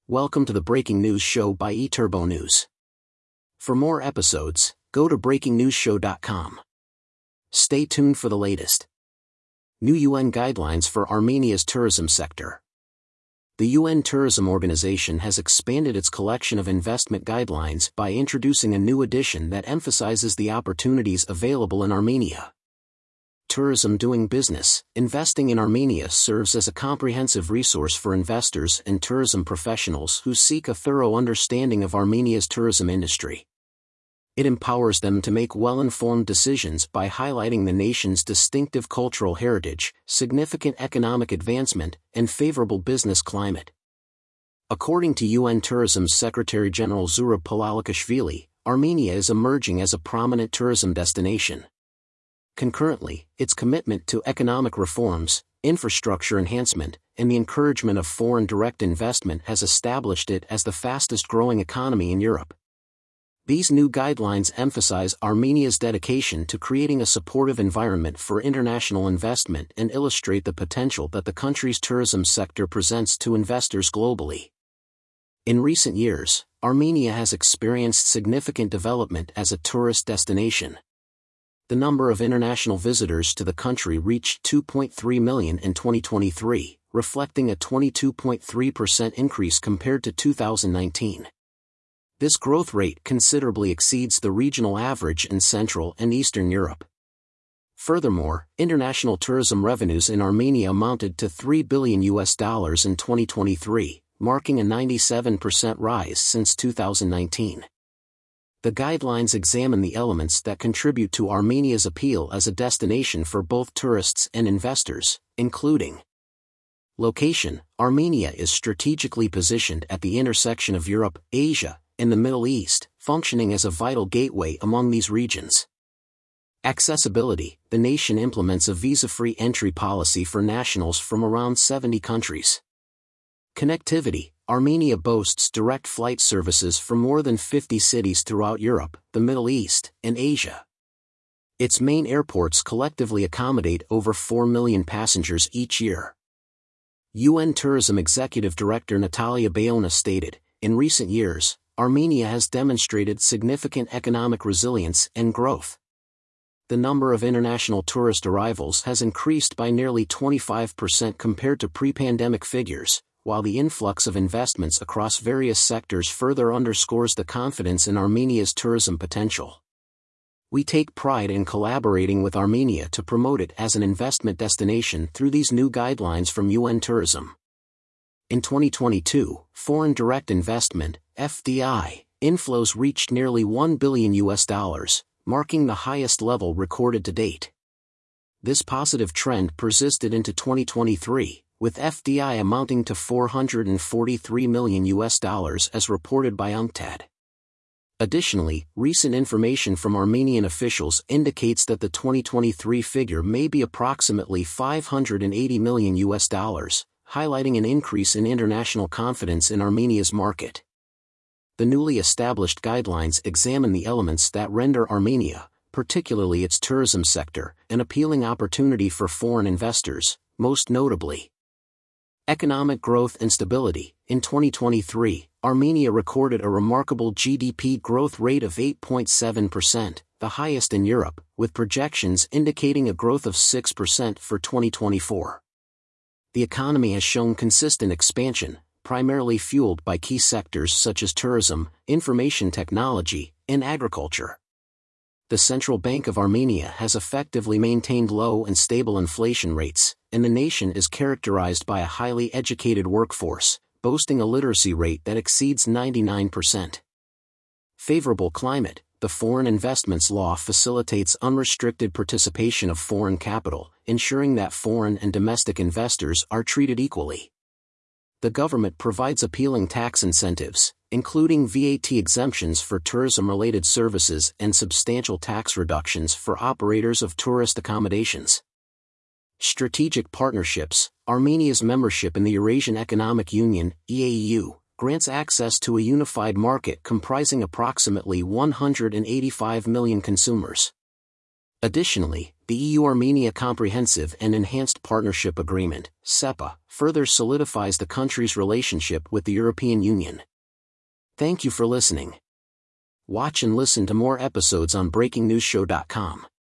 Welcome to the Breaking News Show by eTurbo News. For more episodes, go to breakingnewsshow.com. Stay tuned for the latest. New UN guidelines for Armenia's tourism sector. The UN Tourism Organization has expanded its collection of investment guidelines by introducing a new edition that emphasizes the opportunities available in Armenia. Tourism Doing Business. Investing in Armenia serves as a comprehensive resource for investors and tourism professionals who seek a thorough understanding of Armenia's tourism industry. It empowers them to make well-informed decisions by highlighting the nation's distinctive cultural heritage, significant economic advancement, and favorable business climate. According to UN Tourism's Secretary-General Zurab Palalikashvili, Armenia is emerging as a prominent tourism destination. Concurrently, its commitment to economic reforms, infrastructure enhancement, and the encouragement of foreign direct investment has established it as the fastest-growing economy in Europe. These new guidelines emphasize Armenia's dedication to creating a supportive environment for international investment and illustrate the potential that the country's tourism sector presents to investors globally. In recent years, Armenia has experienced significant development as a tourist destination. The number of international visitors to the country reached 2.3 million in 2023, reflecting a 22.3% increase compared to 2019. This growth rate considerably exceeds the regional average in Central and Eastern Europe. Furthermore, international tourism revenues in Armenia amounted to $3 billion in 2023, marking a 97% rise since 2019. The guidelines examine the elements that contribute to Armenia's appeal as a destination for both tourists and investors, including location. Armenia is strategically positioned at the intersection of Europe, Asia, and the Middle East, functioning as a vital gateway among these regions. Accessibility. The nation implements a visa-free entry policy for nationals from around 70 countries. Connectivity. Armenia boasts direct flight services from more than 50 cities throughout Europe, the Middle East, and Asia. Its main airports collectively accommodate over 4 million passengers each year. UN Tourism Executive Director Natalia Bayona stated, "In recent years, Armenia has demonstrated significant economic resilience and growth. The number of international tourist arrivals has increased by nearly 25% compared to pre-pandemic figures, while the influx of investments across various sectors further underscores the confidence in Armenia's tourism potential. We take pride in collaborating with Armenia to promote it as an investment destination through these new guidelines from UN Tourism." In 2022, foreign direct investment, FDI, inflows reached nearly $1 billion, marking the highest level recorded to date. This positive trend persisted into 2023, with FDI amounting to $443 million as reported by UNCTAD. Additionally, recent information from Armenian officials indicates that the 2023 figure may be approximately $580 million, highlighting an increase in international confidence in Armenia's market. The newly established guidelines examine the elements that render Armenia, particularly its tourism sector, an appealing opportunity for foreign investors, most notably economic growth and stability. In 2023, Armenia recorded a remarkable GDP growth rate of 8.7%, the highest in Europe, with projections indicating a growth of 6% for 2024. The economy has shown consistent expansion, primarily fueled by key sectors such as tourism, information technology, and agriculture. The Central Bank of Armenia has effectively maintained low and stable inflation rates, and the nation is characterized by a highly educated workforce, boasting a literacy rate that exceeds 99%. Favorable climate. The Foreign Investments Law facilitates unrestricted participation of foreign capital, ensuring that foreign and domestic investors are treated equally. The government provides appealing tax incentives, including VAT exemptions for tourism-related services and substantial tax reductions for operators of tourist accommodations. Strategic partnerships. Armenia's membership in the Eurasian Economic Union, EAU, grants access to a unified market comprising approximately 185 million consumers. Additionally, the EU-Armenia Comprehensive and Enhanced Partnership Agreement, CEPA, further solidifies the country's relationship with the European Union. Thank you for listening. Watch and listen to more episodes on BreakingNewsShow.com.